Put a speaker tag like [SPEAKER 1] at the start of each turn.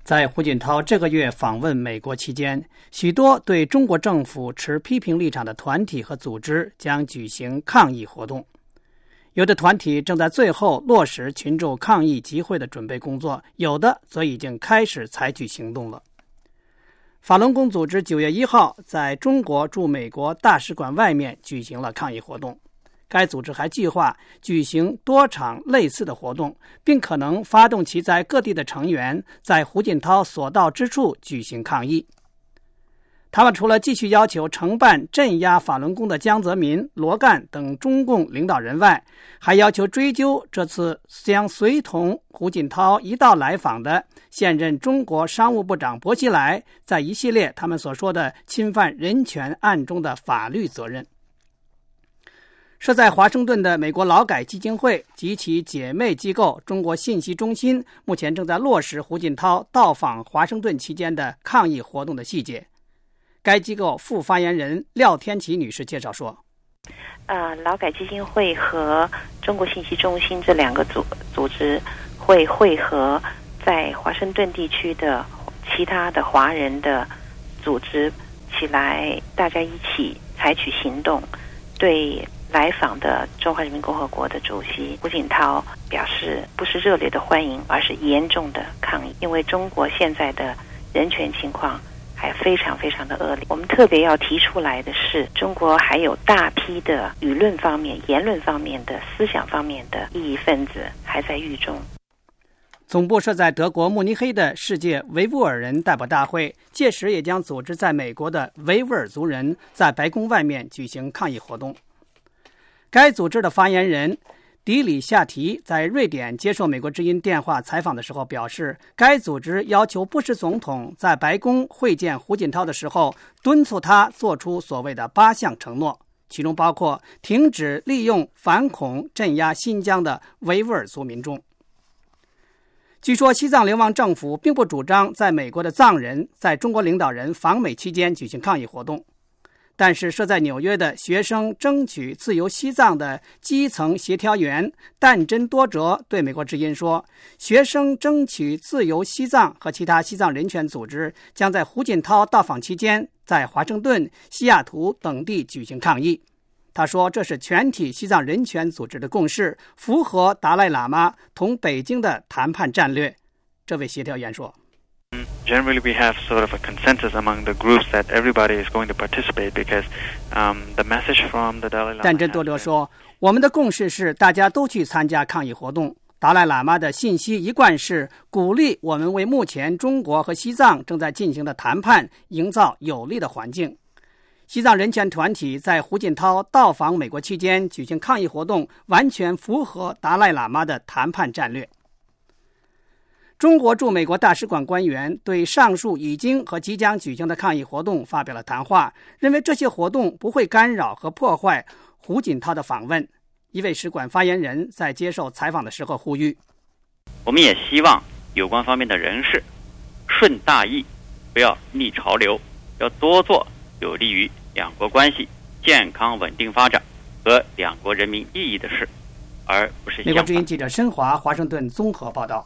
[SPEAKER 1] 在胡锦涛这个月访问美国期间，许多对中国政府持批评立场的团体和组织将举行抗议活动。有的团体正在最后落实群众抗议集会的准备工作，有的则已经开始采取行动了。法轮功组织9月1号在中国驻美国大使馆外面举行了抗议活动。该组织还计划举行多场类似的活动，并可能发动其在各地的成员在胡锦涛所到之处举行抗议。他们除了继续要求承办镇压法轮功的江泽民、罗干等中共领导人外，还要求追究这次将随同胡锦涛一道来访的现任中国商务部长薄熙来在一系列他们所说的侵犯人权案中的法律责任。设在华盛顿的美国劳改基金会及其姐妹机构中国信息中心目前正在落实胡锦涛到访华盛顿期间的抗议活动的细节。该机构副发言人廖天琪女士介绍说，
[SPEAKER 2] 劳改基金会和中国信息中心这两个组织会汇合在华盛顿地区的其他的华人的组织起来，大家一起采取行动，对来访的中华人民共和国的主席胡锦涛表示不是热烈的欢迎，而是严重的抗议。因为中国现在的人权情况还非常非常的恶劣。我们特别要提出来的是，中国还有大批的舆论方面、言论方面的、思想方面的异议分子还在狱中。
[SPEAKER 1] 总部设在德国慕尼黑的世界维吾尔人代表大会届时也将组织在美国的维吾尔族人在白宫外面举行抗议活动。该组织的发言人迪里夏提在瑞典接受美国之音电话采访的时候表示，该组织要求布什总统在白宫会见胡锦涛的时候敦促他做出所谓的8项承诺，其中包括停止利用反恐镇压新疆的维吾尔族民众。据说西藏流亡政府并不主张在美国的藏人在中国领导人访美期间举行抗议活动，但是设在纽约的学生争取自由西藏的基层协调员但真多哲对美国之音说，学生争取自由西藏和其他西藏人权组织将在胡锦涛到访期间在华盛顿、西雅图等地举行抗议。他说，这是全体西藏人权组织的共识，符合达赖喇嘛同北京的谈判战略。这位协调员说
[SPEAKER 3] ，Generally, we have sort of a consensus among the groups that everybody is going to participate because the message from the Dalai Lama.
[SPEAKER 1] 但真多哲说，我们的共识是大家都去参加抗议活动。达赖喇嘛的信息一贯是鼓励我们为目前中国和西藏正在进行的谈判营造有利的环境。西藏人权团体在胡锦涛到访美国期间举行抗议活动，完全符合达赖喇嘛的谈判战略。中国驻美国大使馆官员对上述已经和即将举行的抗议活动发表了谈话，认为这些活动不会干扰和破坏胡锦涛的访问。一位使馆发言人在接受采访的时候呼吁，
[SPEAKER 4] 我们也希望有关方面的人士顺大意，不要逆潮流，要多做有利于两国关系健康稳定发展和两国人民利益的事，而不是
[SPEAKER 1] 美国之音记者申华华盛顿综合报道。